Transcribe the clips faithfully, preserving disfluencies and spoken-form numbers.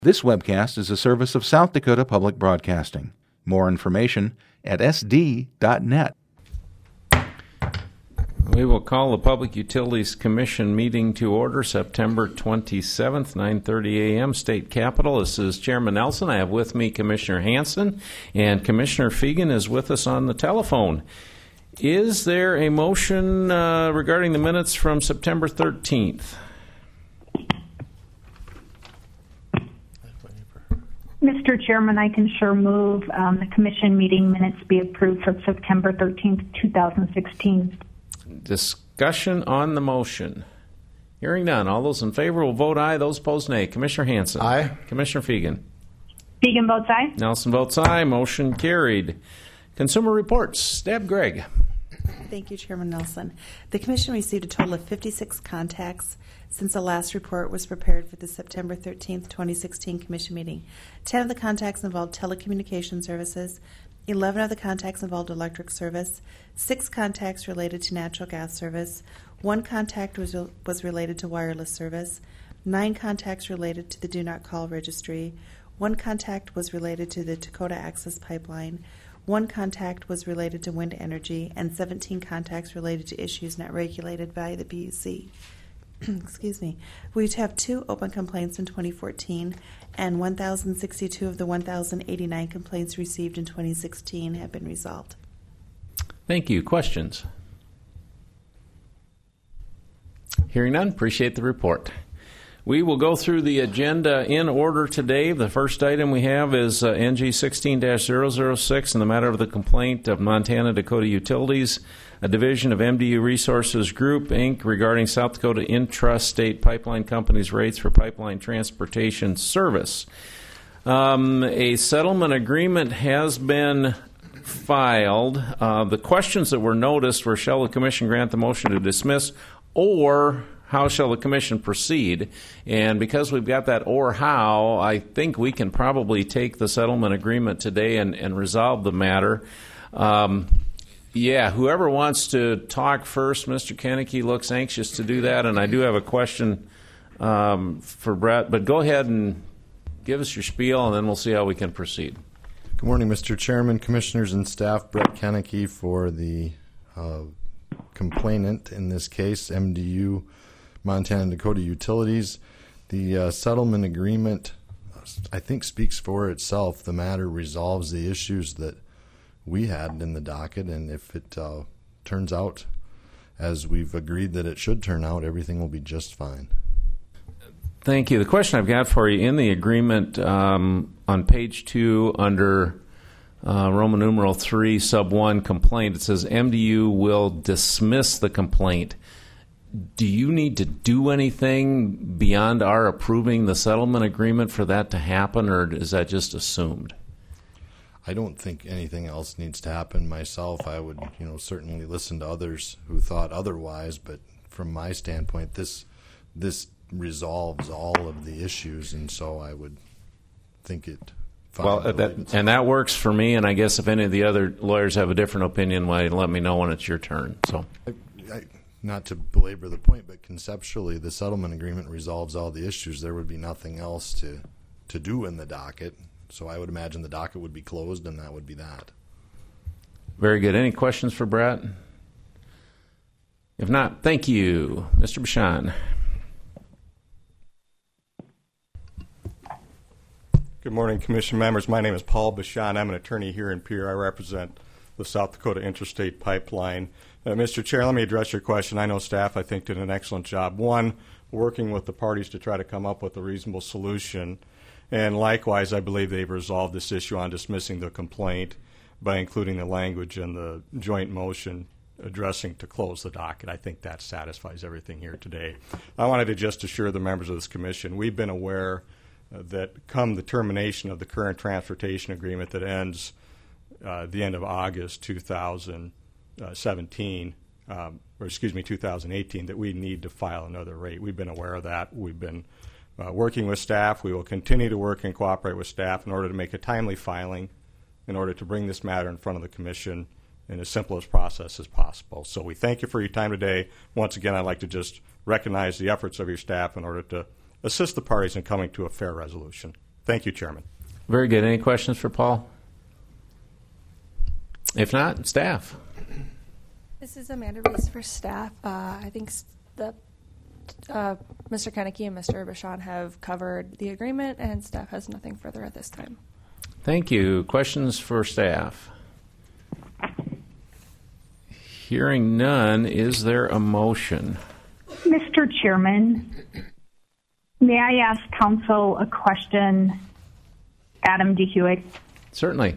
This webcast is a service of South Dakota Public Broadcasting. More information at s d dot net. We will call the Public Utilities Commission meeting to order September twenty-seventh, nine thirty a.m., State Capitol. This is Chairman Nelson. I have with me Commissioner Hanson, and Commissioner Fegan is with us on the telephone. Is there a motion uh, regarding the minutes from September thirteenth? Mister Chairman, I can sure move um, the commission meeting minutes be approved for September thirteenth, twenty sixteen. Discussion on the motion. Hearing none. All those in favor will vote aye. Those opposed, nay. Commissioner Hanson. Aye. Commissioner Fegan. Fegan votes aye. Nelson votes aye. Motion carried. Consumer reports. Deb Gregg. Thank you, Chairman Nelson. The Commission received a total of fifty-six contacts since the last report was prepared for the September thirteenth, twenty sixteen Commission meeting. Ten of the contacts involved telecommunication services. Eleven of the contacts involved electric service. Six contacts related to natural gas service. One contact was, was related to wireless service. Nine contacts related to the Do Not Call registry. One contact was related to the Dakota Access Pipeline. One contact was related to wind energy, and seventeen contacts related to issues not regulated by the B U C. Excuse me. We have two open complaints in twenty fourteen, and one thousand sixty-two of the one thousand eighty-nine complaints received in twenty sixteen have been resolved. Thank you. Questions? Hearing none, appreciate the report. We will go through the agenda in order today. The first item we have is uh, N G sixteen dash zero zero six in the matter of the complaint of Montana Dakota Utilities, a division of M D U Resources Group, Incorporated, regarding South Dakota Intrastate Pipeline Company's rates for pipeline transportation service. Um, a settlement agreement has been filed. Uh, the questions that were noticed were, shall the Commission grant the motion to dismiss, or how shall the Commission proceed? And because we've got that or how, I think we can probably take the settlement agreement today and, and resolve the matter. Um, yeah, whoever wants to talk first, Mister Koenneke looks anxious to do that, and I do have a question um, for Brett, but go ahead and give us your spiel, and then we'll see how we can proceed. Good morning, Mister Chairman, Commissioners, and staff. Brett Koenneke for the uh, complainant in this case, M D U Montana Dakota Utilities. The uh, settlement agreement, I think, speaks for itself. The matter resolves the issues that we had in the docket, and if it uh, turns out as we've agreed that it should turn out, everything will be just fine. Thank you. The question I've got for you in the agreement um, on page two under uh, Roman numeral three, sub one, complaint, it says M D U will dismiss the complaint. Do you need to do anything beyond our approving the settlement agreement for that to happen, or is that just assumed? I don't think anything else needs to happen myself. I would, you know, certainly listen to others who thought otherwise, but from my standpoint, this this resolves all of the issues, and so I would think it. Well, that, and that works for me, and I guess if any of the other lawyers have a different opinion, well, let me know when it's your turn. So. I, I, Not to belabor the point, but conceptually, the settlement agreement resolves all the issues. There would be nothing else to, to do in the docket. So I would imagine the docket would be closed, and that would be that. Very good. Any questions for Brett? If not, thank you. Mister Bashan. Good morning, Commission members. My name is Paul Bashan. I'm an attorney here in Pierre. I represent the South Dakota Intrastate Pipeline. Uh, Mister Chair, let me address your question. I know staff, I think, did an excellent job. One, working with the parties to try to come up with a reasonable solution. And likewise, I believe they've resolved this issue on dismissing the complaint by including the language in the joint motion addressing to close the docket. I think that satisfies everything here today. I wanted to just assure the members of this commission, we've been aware uh, that come the termination of the current transportation agreement that ends uh, the end of August two thousand seventeen, um, or excuse me, two thousand eighteen, that we need to file another rate. We've been aware of that. We've been uh, working with staff. We will continue to work and cooperate with staff in order to make a timely filing, in order to bring this matter in front of the Commission in as simple a process as possible. So we thank you for your time today. Once again, I'd like to just recognize the efforts of your staff in order to assist the parties in coming to a fair resolution. Thank you, Chairman. Very good. Any questions for Paul? If not, staff. This is Amanda Reese for staff. Uh, I think s- the uh, Mister Koenneke and Mister Bashan have covered the agreement, and staff has nothing further at this time. Thank you. Questions for staff? Hearing none, is there a motion? Mister Chairman, may I ask council a question? Adam D. Hewitt. Certainly.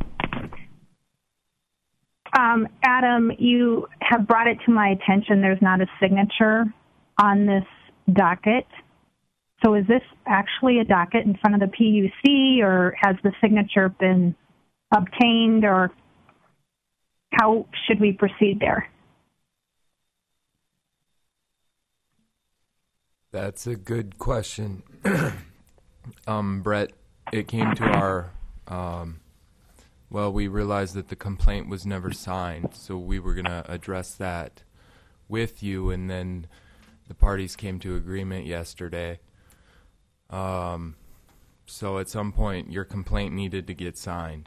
Um, Adam, you have brought it to my attention there's not a signature on this docket. So is this actually a docket in front of the P U C, or has the signature been obtained, or how should we proceed there? That's a good question. um, Brett, it came to our, um, well, we realized that the complaint was never signed, so we were going to address that with you, and then the parties came to agreement yesterday. Um, so at some point, your complaint needed to get signed.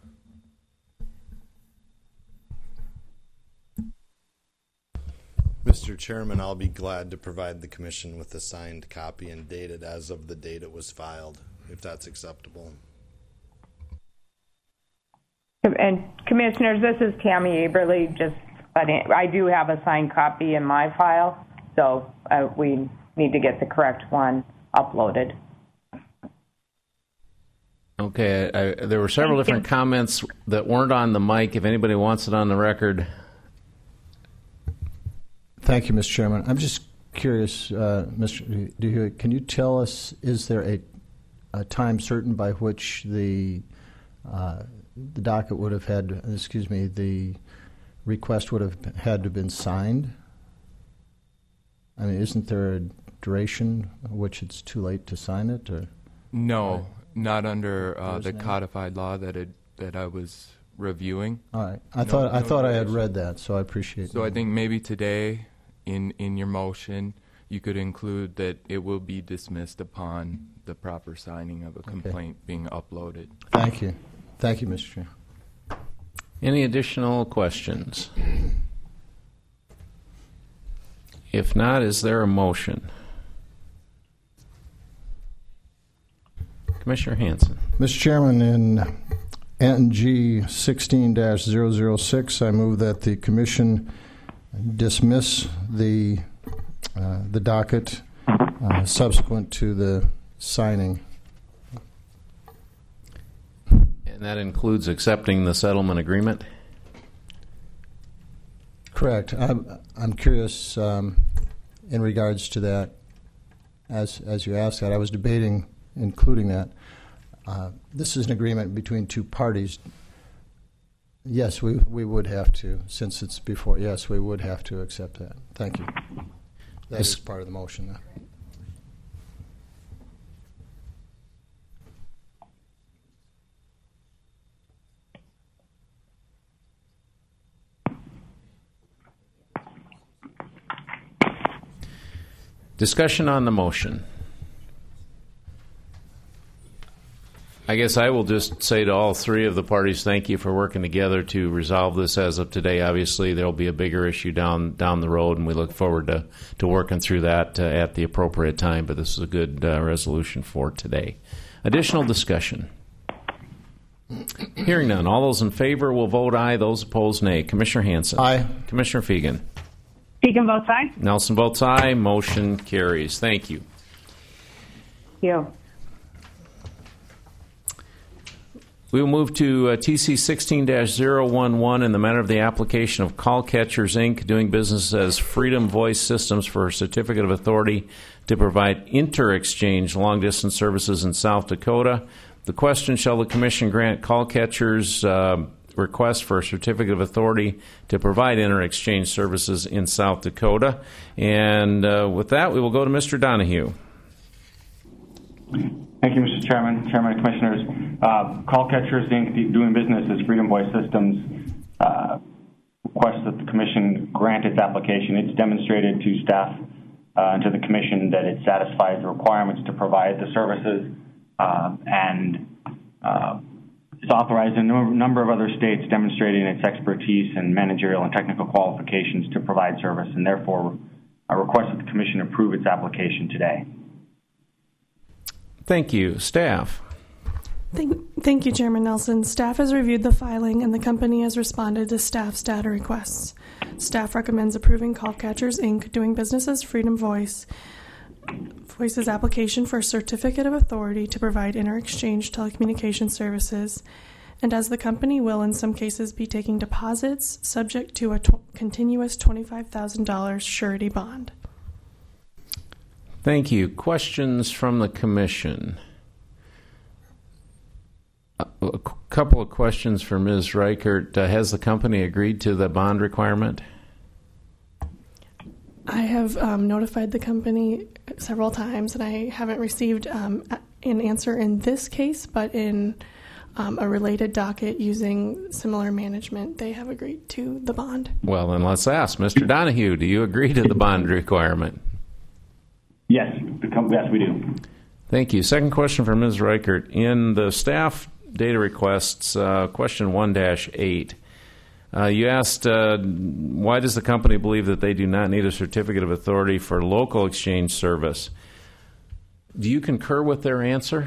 Mister Chairman, I'll be glad to provide the commission with a signed copy and dated as of the date it was filed, if that's acceptable. And Commissioners, this is Tammy Aberly. Just, I do have a signed copy in my file, so uh, we need to get the correct one uploaded. Okay, I, there were several Thank different you. comments that weren't on the mic. If anybody wants it on the record. Thank you, Mister Chairman. I'm just curious, uh, Mister DeHuey, can you tell us, is there a, a time certain by which the uh, the docket would have had, excuse me, the request would have had to have been signed? I mean, isn't there a duration which it's too late to sign it? Or No, or, not under uh, There's the no- codified law that it, that I was reviewing. All right, I No- thought I no thought I had duration. read that, so I appreciate. So I that. think maybe today, in in your motion, you could include that it will be dismissed upon the proper signing of a complaint being uploaded. Thank you, thank you, Mister Chair. Any additional questions? If not, is there a motion? Commissioner Hanson. Mister Chairman, in N G sixteen dash zero zero six, I move that the Commission dismiss the uh, the docket uh, subsequent to the signing. And that includes accepting the settlement agreement? Correct. I'm, I'm curious um, in regards to that. As as you asked that, I was debating including that. Uh, this is an agreement between two parties. Yes, we we would have to, since it's before. Yes, we would have to accept that. Thank you. That Yes. is part of the motion. Then. Discussion on the motion. I guess I will just say to all three of the parties, thank you for working together to resolve this as of today. Obviously, there will be a bigger issue down down the road, and we look forward to, to working through that uh, at the appropriate time, but this is a good uh, resolution for today. Additional discussion. Hearing none. All those in favor will vote aye. Those opposed, nay. Commissioner Hanson. Aye. Commissioner Fegan. Fegan votes aye. Nelson votes aye. Motion carries. Thank you. Thank you. We will move to uh, T C sixteen dash zero one one in the matter of the application of Call Catchers, Incorporated, doing business as Freedom Voice Systems for a certificate of authority to provide inter-exchange long-distance services in South Dakota. The question, shall the Commission grant Call Catchers uh, request for a certificate of authority to provide inter-exchange services in South Dakota? And uh, with that, we will go to Mister Donahue. Thank you, Mister Chairman, Chairman and Commissioners. Uh, Call Catchers, Incorporated, doing business as Freedom Voice Systems, uh, requests that the Commission grant its application. It's demonstrated to staff uh, and to the Commission that it satisfies the requirements to provide the services uh, and uh, is authorized in a number of other states, demonstrating its expertise and managerial and technical qualifications to provide service, and therefore I request that the Commission approve its application today. Thank you. Staff. Thank, thank you, Chairman Nelson. Staff has reviewed the filing, and the company has responded to staff's data requests. Staff recommends approving Call Catchers, Incorporated, doing business as Freedom Voice, Voice's application for a certificate of authority to provide inter-exchange telecommunication services, and as the company will in some cases be taking deposits subject to a tw- continuous twenty-five thousand dollars surety bond. Thank you. Questions from the Commission? A couple of questions for Miz Reichert. Uh, has the company agreed to the bond requirement? I have um, notified the company several times, and I haven't received um, an answer in this case, but in um, a related docket using similar management, they have agreed to the bond. Well, then let's ask. Mister Donahue, do you agree to the bond requirement? Yes, the com- yes, we do. Thank you. Second question for Miz Reichert. In the staff data requests, uh, question one dash eight, uh, you asked, uh, why does the company believe that they do not need a certificate of authority for local exchange service? Do you concur with their answer?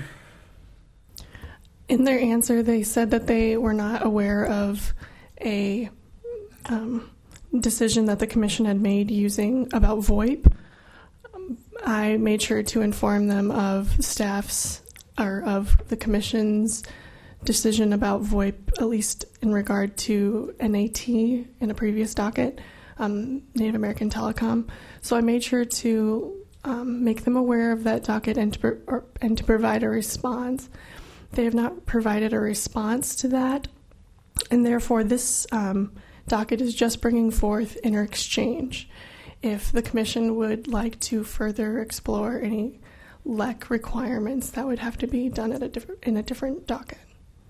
In their answer, they said that they were not aware of a um, decision that the Commission had made using about VoIP. I made sure to inform them of staff's or of the Commission's decision about VoIP, at least in regard to N A T in a previous docket, um, Native American Telecom. So I made sure to um, make them aware of that docket and to, pro- or, and to provide a response. They have not provided a response to that, and therefore this um, docket is just bringing forth inter-exchange. If the Commission would like to further explore any L E C requirements, that would have to be done at a different in a different docket.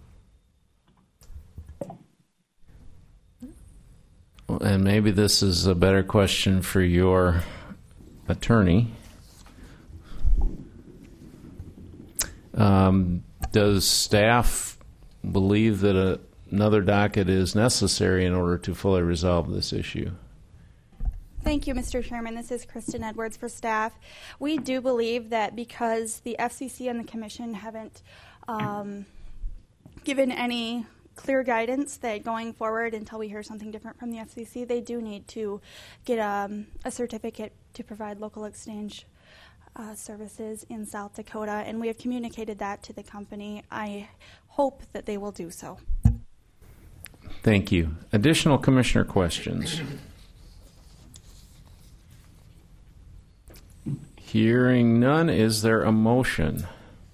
And maybe this is a better question for your attorney. Um, does staff believe that a, another docket is necessary in order to fully resolve this issue? Thank you, Mister Chairman. This is Kristen Edwards for staff. We do believe that because the F C C and the Commission haven't um, given any clear guidance that going forward until we hear something different from the F C C, they do need to get um, a certificate to provide local exchange uh, services in South Dakota, and we have communicated that to the company. I hope that they will do so. Thank you. Additional Commissioner questions? Hearing none, is there a motion?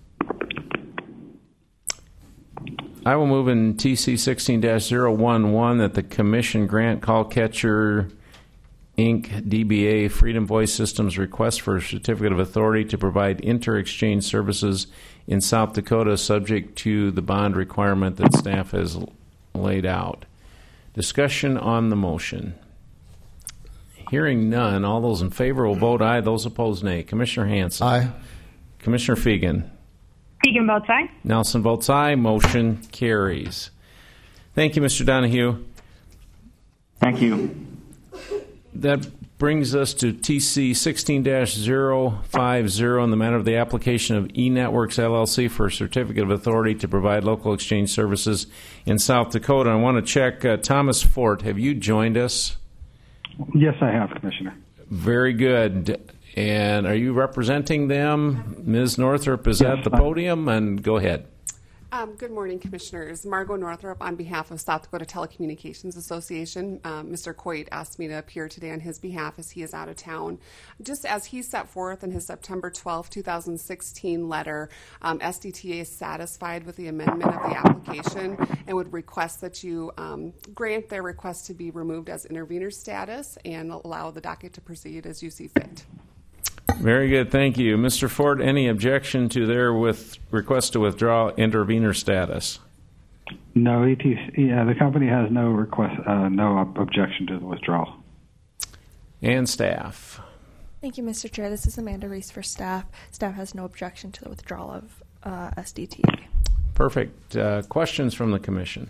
I will move in T C sixteen dash zero one one that the Commission grant Call Catcher, Incorporated, D B A, Freedom Voice Systems request for a certificate of authority to provide inter-exchange services in South Dakota subject to the bond requirement that staff has laid out. Discussion on the motion. Hearing none, all those in favor will vote aye. Those opposed, nay. Commissioner Hansen. Aye. Commissioner Fegan. Fegan votes aye. Nelson votes aye. Motion carries. Thank you, Mister Donahue. Thank you. That brings us to T C sixteen dash zero five zero in the matter of the application of eNetworks L L C for a certificate of authority to provide local exchange services in South Dakota. I want to check, uh, Thomas Fort, have you joined us? Yes, I have, Commissioner. Very good. And are you representing them? Miz Northrup is yes, at the podium, and go ahead. Um, good morning, Commissioners. Margot Northrup on behalf of South Dakota Telecommunications Association. Um, Mister Coit asked me to appear today on his behalf as he is out of town. Just as he set forth in his September twelfth, twenty sixteen letter, um, S D T A is satisfied with the amendment of the application and would request that you um, grant their request to be removed as intervener status and allow the docket to proceed as you see fit. Very good, thank you. Mister Ford, any objection to their with request to withdraw intervener status? No, E T C, yeah, the company has no request, uh, no objection to the withdrawal. And staff. Thank you, Mister Chair. This is Amanda Reese for staff. Staff has no objection to the withdrawal of uh, S D T A. Perfect. Uh, questions from the commission?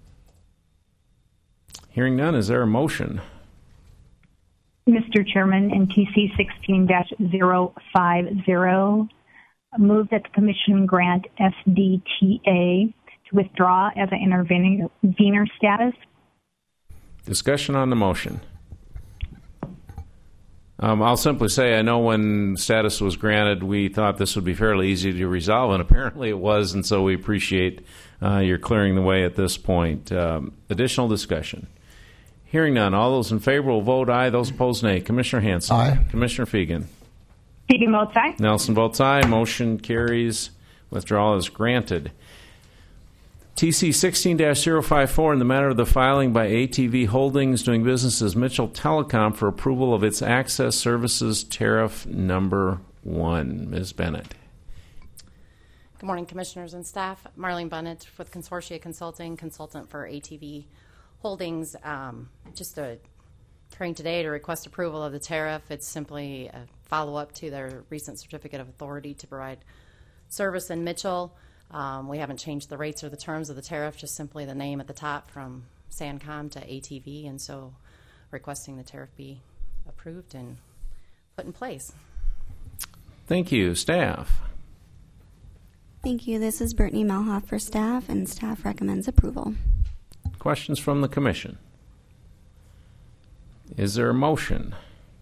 Hearing none, is there a motion? Mister Chairman, in T C sixteen dash zero five zero, move that the Commission grant S D T A to withdraw as an intervener status. Discussion on the motion. Um, I'll simply say I know when status was granted, we thought this would be fairly easy to resolve, and apparently it was, and so we appreciate uh, your clearing the way at this point. Um, additional discussion. Hearing none. All those in favor will vote aye. Those opposed, nay. Commissioner Hanson. Aye. Commissioner Fegan. Fegan votes aye. Nelson votes aye. Motion carries. Withdrawal is granted. T C sixteen dash zero five four in the matter of the filing by A T V Holdings doing business as Mitchell Telecom for approval of its access services tariff number one. Miz Bennett. Good morning, Commissioners and staff. Marlene Bennett with Consortia Consulting, consultant for A T V Holdings. Um, just a hearing today to request approval of the tariff. It's simply a follow-up to their recent certificate of authority to provide service in Mitchell. Um, we haven't changed the rates or the terms of the tariff, just simply the name at the top from SANCOM to A T V, and so requesting the tariff be approved and put in place. Thank you. Staff. Thank you. This is Brittany Melhoff for staff, and staff recommends approval. Questions from the Commission? Is there a motion?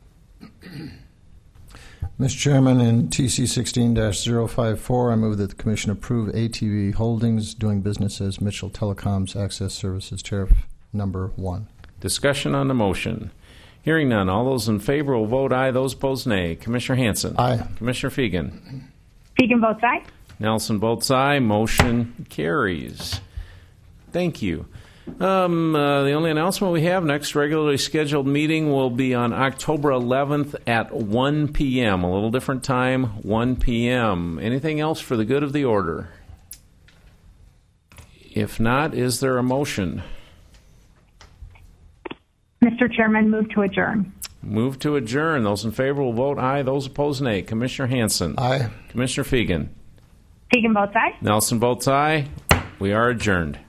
Mister Chairman, in T C sixteen dash zero five four, I move that the Commission approve A T V Holdings doing business as Mitchell Telecom's Access Services Tariff Number one. Discussion on the motion. Hearing none. All those in favor will vote aye. Those opposed, nay. Commissioner Hanson. Aye. Commissioner Fegan. Fegan votes aye. Nelson votes aye. Motion carries. Thank you. Um, uh, the only announcement we have, next regularly scheduled meeting will be on October eleventh at one p.m. A little different time, one p.m. Anything else for the good of the order? If not, is there a motion? Mister Chairman, move to adjourn. Move to adjourn. Those in favor will vote aye. Those opposed, nay. Commissioner Hanson. Aye. Commissioner Fegan. Fegan votes aye. Nelson votes aye. We are adjourned.